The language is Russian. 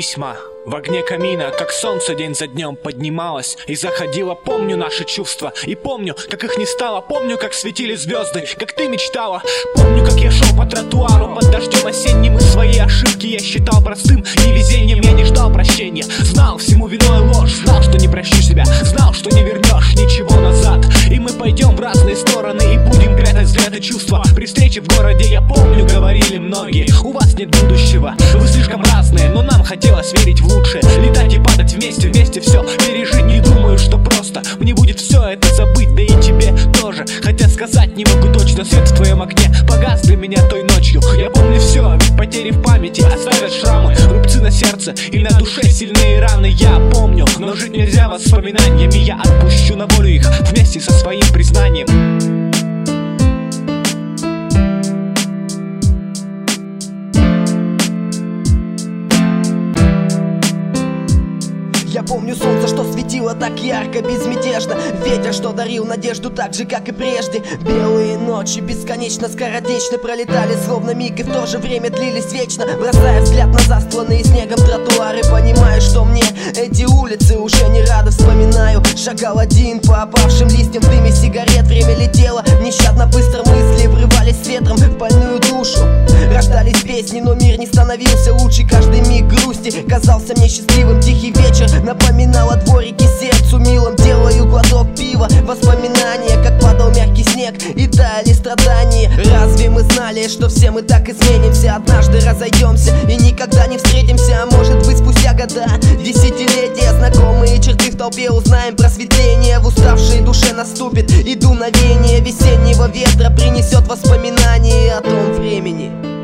письма в огне камина, как солнце день за днем поднималось и заходило. Помню наши чувства и помню, как их не стало. Помню, как светили звезды, как ты мечтала. Помню, как я шел по тротуару под дождем осенним, и свои ошибки я считал простым невезением. Я не ждал прощения, знал, всему виной ложь. Знал, что не прощу себя, знал, что не вернешь ничего назад. И мы пойдем в разные стороны и будем прятать взгляды чувства. При встрече в городе, я помню, говорили многие: у вас нет будущего, вы слишком разные. Но нам хотелось верить в лучшее, летать и падать вместе, вместе все пережить. Не думаю, что просто мне будет все это забыть, да и тебе тоже. Хотя сказать не могу точно, свет в твоем окне погас для меня той ночью. Я помню все, ведь потери в памяти оставят шрамы, рубцы на сердце и на душе сильные раны. Я помню, но жить нельзя воспоминаниями. Я отпущу на волю их вместе со своим признанием. Я помню солнце, что светило так ярко, безмятежно. Ветер, что дарил надежду так же, как и прежде. Белые ночи бесконечно скоротечно пролетали, словно миг, и в то же время длились вечно. Бросая взгляд на застланные снегом тротуары, понимаю, что мне эти улицы уже не рады. Вспоминаю, шагал один по опавшим листьям в дыме сигарет. Время летело нещадно быстро, мысли врывались с ветром в больную душу. Рождались песни, но мир не становился лучше. Каждый миг грусти казался мне счастливым. Тихий вечер напоминал о дворике сердцу милом. Делаю глоток пива, воспоминания, как падал мягкий снег и таяли страдания. Разве мы знали, что все мы так изменимся? Однажды разойдемся и никогда не встретимся. А может быть, спустя года, десятилетия, знакомые черты в толпе узнаем просветление. В уставшей душе наступит и дуновение весеннего ветра принесет воспоминания о том времени.